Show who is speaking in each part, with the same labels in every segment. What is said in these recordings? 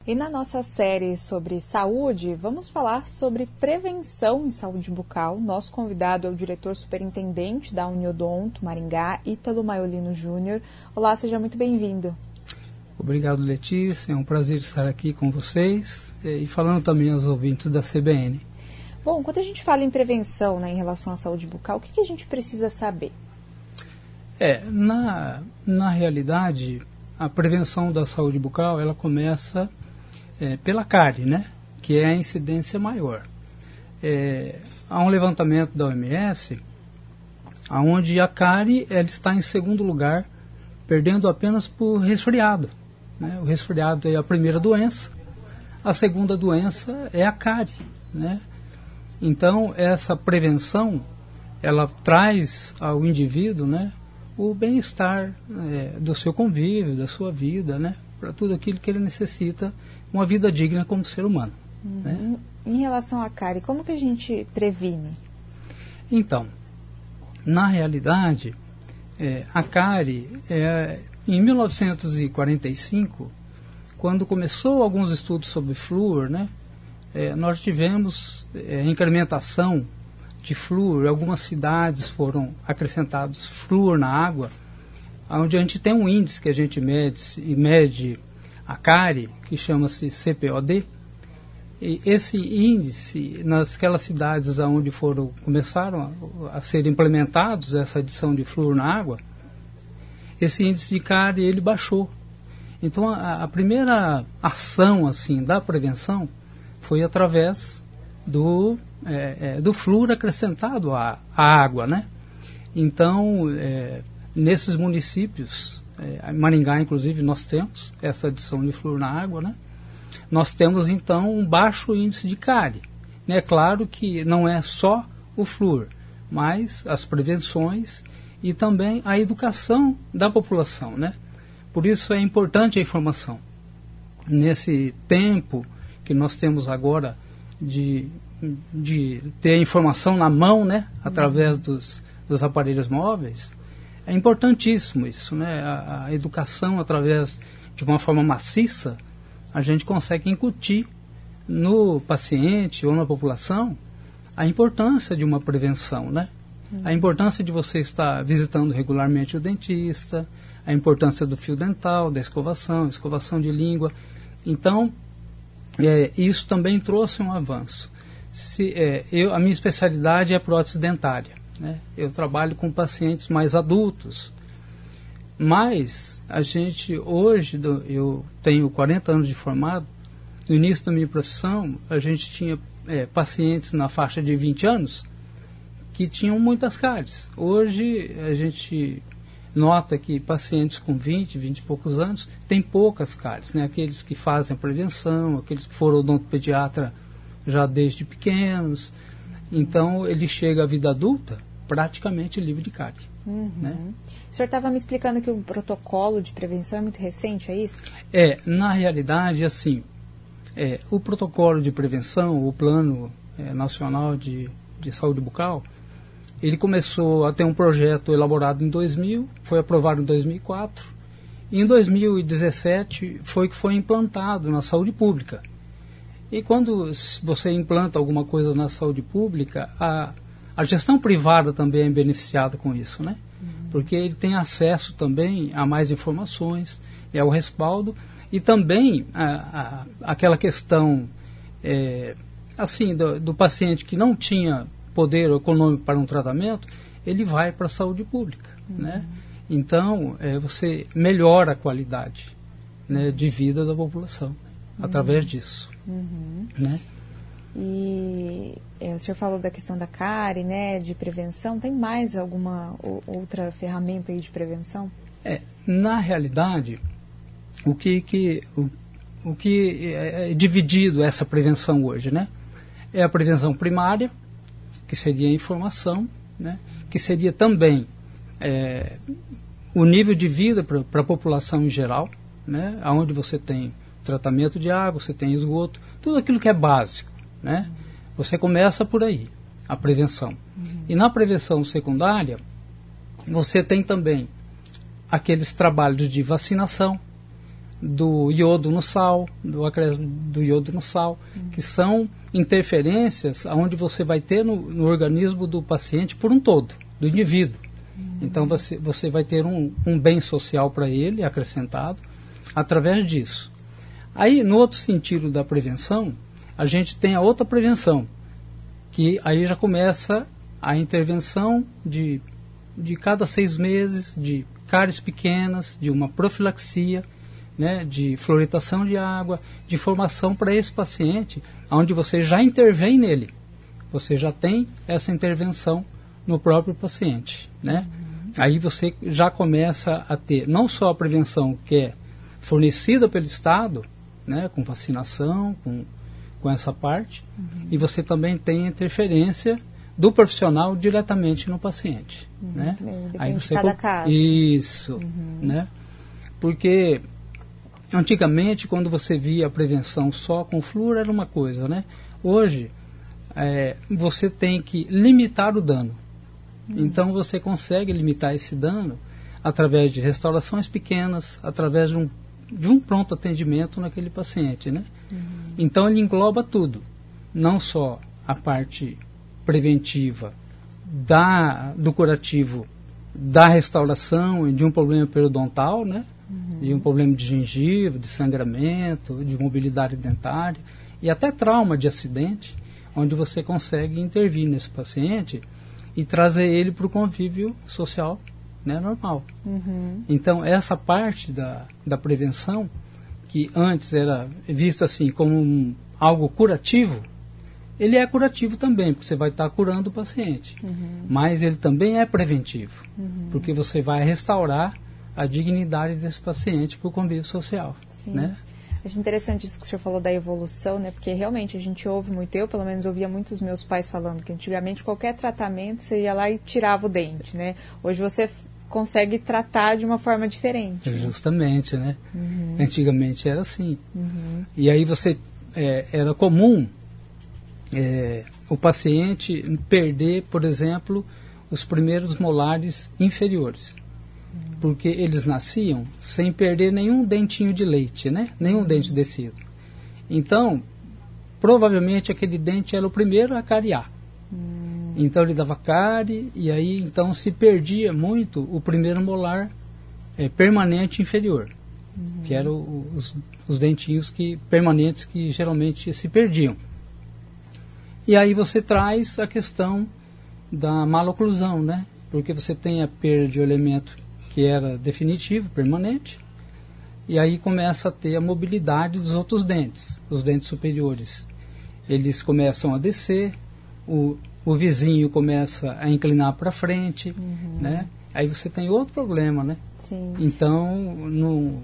Speaker 1: E na nossa série sobre saúde, vamos falar sobre prevenção em saúde bucal. Nosso convidado é o diretor superintendente da Uniodonto Maringá, Ítalo Maiolino Júnior. Olá, seja muito bem-vindo.
Speaker 2: Obrigado, Letícia. É um prazer estar aqui com vocês e falando também aos ouvintes da CBN.
Speaker 1: Bom, quando a gente fala em prevenção, né, em relação à saúde bucal, o que a gente precisa saber?
Speaker 2: Na realidade, a prevenção da saúde bucal, ela começa pela cárie, né, que é a incidência maior. Há um levantamento da OMS, onde a cárie ela está em segundo lugar, perdendo apenas por resfriado. Né? O resfriado é a primeira doença, a segunda doença é a cárie. Né? Então, essa prevenção, ela traz ao indivíduo, né, o bem-estar do seu convívio, da sua vida, né, para tudo aquilo que ele necessita, uma vida digna como ser humano. Né?
Speaker 1: Em relação à cárie, como que a gente previne?
Speaker 2: Então, na realidade, a cárie, em 1945, quando começou alguns estudos sobre flúor, né, nós tivemos incrementação de flúor. Algumas cidades foram acrescentados flúor na água, onde a gente tem um índice que a gente mede a cárie, que chama-se CPOD. E esse índice, nasquelas cidades onde começaram a ser implementados essa adição de flúor na água, esse índice de cárie ele baixou. Então a primeira ação assim da prevenção foi através do flúor acrescentado à água, né? Então, nesses municípios, em Maringá, inclusive, nós temos essa adição de flúor na água, né? Nós temos, então, um baixo índice de cárie. É claro que não é só o flúor, mas as prevenções e também a educação da população, né? Por isso é importante a informação. Nesse tempo que nós temos agora de ter a informação na mão, né, através dos aparelhos móveis, é importantíssimo isso, né? A educação, através de uma forma maciça, a gente consegue incutir no paciente ou na população a importância de uma prevenção, né? A importância de você estar visitando regularmente o dentista, a importância do fio dental, da escovação de língua. Então, isso também trouxe um avanço. A minha especialidade é prótese dentária. Né? Eu trabalho com pacientes mais adultos, mas a gente hoje, eu tenho 40 anos de formado, no início da minha profissão, a gente tinha pacientes na faixa de 20 anos que tinham muitas cáries. Hoje a gente nota que pacientes com 20 e poucos anos têm poucas cáries, né? Aqueles que fazem a prevenção, aqueles que foram odontopediatra já desde pequenos. Então, ele chega à vida adulta praticamente livre de cárie. Né?
Speaker 1: O senhor estava me explicando que o protocolo de prevenção é muito recente, é isso?
Speaker 2: Na realidade, assim, o protocolo de prevenção, o Plano Nacional de Saúde Bucal, ele começou a ter um projeto elaborado em 2000, foi aprovado em 2004, e em 2017 foi que foi implantado na saúde pública. E quando você implanta alguma coisa na saúde pública, a gestão privada também é beneficiada com isso, né? Porque ele tem acesso também a mais informações, ao respaldo, e também aquela questão assim, do paciente que não tinha poder econômico para um tratamento, ele vai para a saúde pública, né? Então, você melhora a qualidade, né, de vida da população através disso. Né?
Speaker 1: E o senhor falou da questão da cárie, né, de prevenção. Tem mais alguma outra ferramenta aí de prevenção?
Speaker 2: Na realidade, o que é dividido essa prevenção hoje, né? É a prevenção primária, que seria a informação, né? Que seria também o nível de vida para a população em geral, né? Onde você tem tratamento de água, você tem esgoto, tudo aquilo que é básico, né? Você começa por aí, a prevenção. E na prevenção secundária, você tem também aqueles trabalhos de vacinação, do iodo no sal, do iodo no sal, que são interferências onde você vai ter no organismo do paciente por um todo, do indivíduo. Então você vai ter um bem social para ele acrescentado através disso. Aí, no outro sentido da prevenção, a gente tem a outra prevenção, que aí já começa a intervenção de cada 6 meses, de cáries pequenas, de uma profilaxia, né, de fluoridação de água, de formação para esse paciente, onde você já intervém nele. Você já tem essa intervenção no próprio paciente, né? Aí você já começa a ter não só a prevenção que é fornecida pelo Estado, né, com vacinação, com essa parte, e você também tem a interferência do profissional diretamente no paciente, né?
Speaker 1: Aí você de cada caso.
Speaker 2: Isso, né? Porque antigamente, quando você via a prevenção só com flúor, era uma coisa, né? Hoje, você tem que limitar o dano. Então, você consegue limitar esse dano através de restaurações pequenas, através de um pronto atendimento naquele paciente, né? Então, ele engloba tudo. Não só a parte preventiva do curativo, da restauração de um problema periodontal, né? De um problema de gengiva, de sangramento, de mobilidade dentária e até trauma de acidente, onde você consegue intervir nesse paciente e trazer ele para o convívio social, né, normal. Então, essa parte da prevenção, que antes era vista assim como algo curativo, ele é curativo também, porque você vai estar curando o paciente. Mas ele também é preventivo, porque você vai restaurar a dignidade desse paciente para o convívio social. Né?
Speaker 1: Acho interessante isso que o senhor falou da evolução, né? Porque realmente a gente ouve muito, eu pelo menos ouvia muitos meus pais falando que antigamente qualquer tratamento você ia lá e tirava o dente, né? Hoje você consegue tratar de uma forma diferente.
Speaker 2: Justamente, né? Antigamente era assim. E aí era comum o paciente perder, por exemplo, os primeiros molares inferiores. Porque eles nasciam sem perder nenhum dentinho de leite, né? Nenhum dente descido. Então, provavelmente aquele dente era o primeiro a cariar. Então ele dava cárie e aí então se perdia muito o primeiro molar permanente inferior, que eram os dentinhos permanentes que geralmente se perdiam. E aí você traz a questão da maloclusão, né? Porque você tem a perda de elemento que era definitivo, permanente, e aí começa a ter a mobilidade dos outros dentes, os dentes superiores. Eles começam a descer, o vizinho começa a inclinar para frente, né? Aí você tem outro problema, né? Então,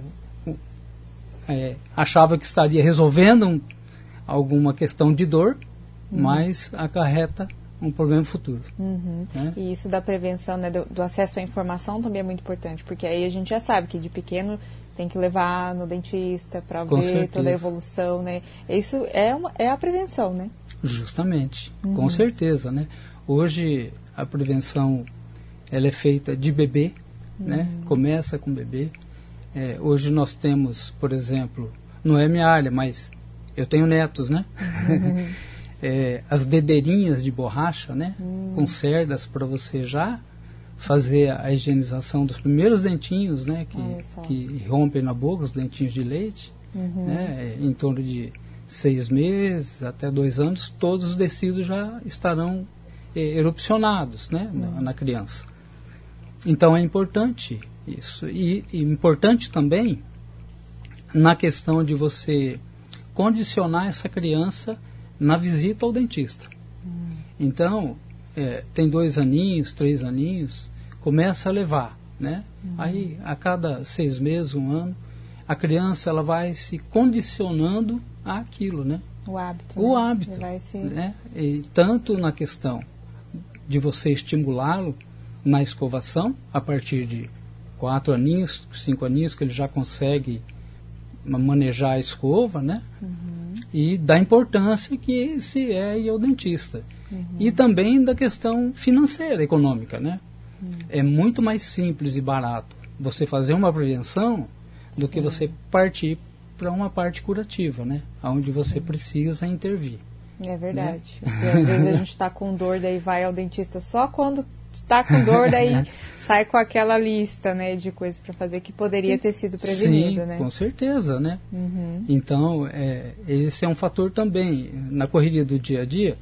Speaker 2: achava que estaria resolvendo alguma questão de dor, mas acarreta um problema futuro. Né?
Speaker 1: E isso da prevenção, né, do acesso à informação também é muito importante, porque aí a gente já sabe que de pequeno tem que levar no dentista para ver toda a evolução, né? Isso é a prevenção, né?
Speaker 2: Justamente, com certeza, né? Hoje a prevenção ela é feita de bebê, né? Começa com bebê. Hoje nós temos, por exemplo, não é minha área, mas eu tenho netos, né? As dedeirinhas de borracha, né? Com cerdas para você já fazer a higienização dos primeiros dentinhos, né? Que rompem na boca, os dentinhos de leite, né? Em torno de 6 meses até 2 anos, todos os tecidos já estarão erupcionados, né? Na criança. Então é importante isso. E importante também na questão de você condicionar essa criança na visita ao dentista. Então, tem 2 aninhos, 3 aninhos, começa a levar, né? Aí, a cada 6 meses, 1 ano, a criança ela vai se condicionando àquilo, né?
Speaker 1: O hábito.
Speaker 2: O hábito, né? E tanto na questão de você estimulá-lo na escovação, a partir de 4 aninhos, 5 aninhos, que ele já consegue manejar a escova, né? E da importância que esse ir ao dentista. E também da questão financeira, econômica, né? É muito mais simples e barato você fazer uma prevenção do que você partir para uma parte curativa, né? Onde você precisa intervir.
Speaker 1: É verdade. Né? Porque às vezes a gente está com dor, daí vai ao dentista só quando está com dor, daí sai com aquela lista, né, de coisas para fazer que poderia ter sido prevenido,
Speaker 2: sim,
Speaker 1: né?
Speaker 2: Com certeza, né? Então, esse é um fator também. Na correria do dia a dia,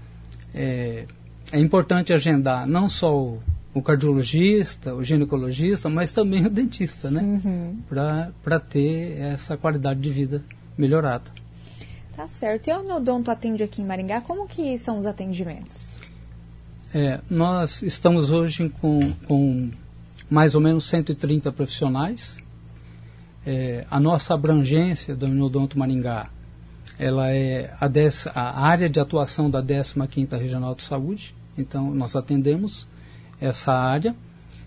Speaker 2: é importante agendar não só o cardiologista, o ginecologista, mas também o dentista, né? Para ter essa qualidade de vida melhorada.
Speaker 1: Tá certo. E o Uniodonto atende aqui em Maringá, como que são os atendimentos?
Speaker 2: Nós estamos hoje com mais ou menos 130 profissionais. A nossa abrangência do Uniodonto Maringá, ela é a área de atuação da 15ª Regional de Saúde. Então, nós atendemos essa área.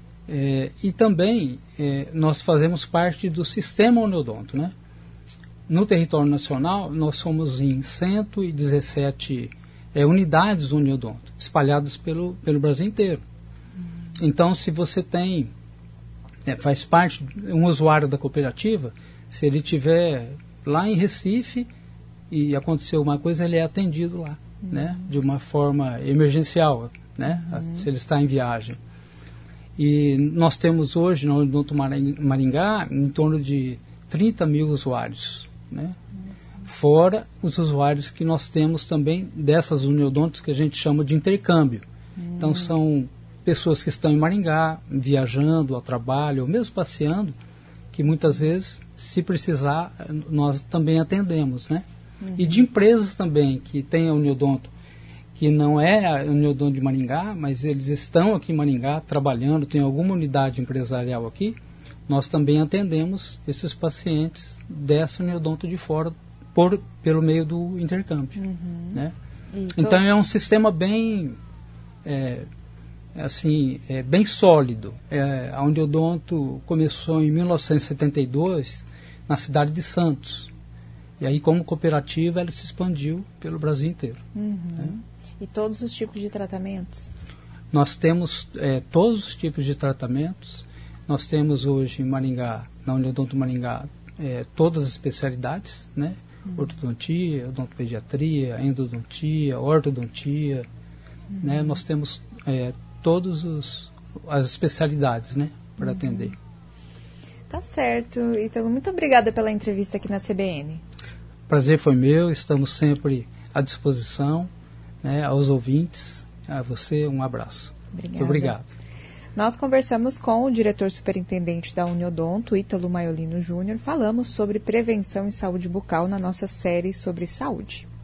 Speaker 2: E também nós fazemos parte do sistema Uniodonto, né? No território nacional, nós somos em 117 unidades Uniodonto, espalhadas pelo Brasil inteiro. Então, se você faz parte, um usuário da cooperativa, se ele estiver lá em Recife e aconteceu uma coisa, ele é atendido lá, né? De uma forma emergencial, né? Se ele está em viagem. E nós temos hoje, no Uniodonto Maringá, em torno de 30 mil usuários, né? Fora os usuários que nós temos também dessas uniodontos que a gente chama de intercâmbio. Então são pessoas que estão em Maringá, viajando ao trabalho, ou mesmo passeando, que muitas vezes, se precisar, nós também atendemos, né? E de empresas também que têm a Uniodonto, que não é a Uniodonto de Maringá, mas eles estão aqui em Maringá trabalhando, tem alguma unidade empresarial aqui, nós também atendemos esses pacientes dessa Uniodonto de fora, pelo meio do intercâmbio. Né? Então é um sistema bem, bem sólido. A Uniodonto começou em 1972 na cidade de Santos. E aí, como cooperativa, ela se expandiu pelo Brasil inteiro. Né?
Speaker 1: E todos os tipos de tratamentos?
Speaker 2: Nós temos todos os tipos de tratamentos. Nós temos hoje em Maringá, na Uniodonto Maringá, todas as especialidades, né? Ortodontia, odontopediatria, endodontia, ortodontia, né? Nós temos todas as especialidades, né, para atender.
Speaker 1: Tá certo. Então, muito obrigada pela entrevista aqui na CBN.
Speaker 2: Prazer foi meu, estamos sempre à disposição, né, aos ouvintes. A você, um abraço.
Speaker 1: Obrigada.
Speaker 2: Obrigado.
Speaker 1: Nós conversamos com o diretor superintendente da Uniodonto, Ítalo Maiolino Júnior, falamos sobre prevenção em saúde bucal na nossa série sobre saúde.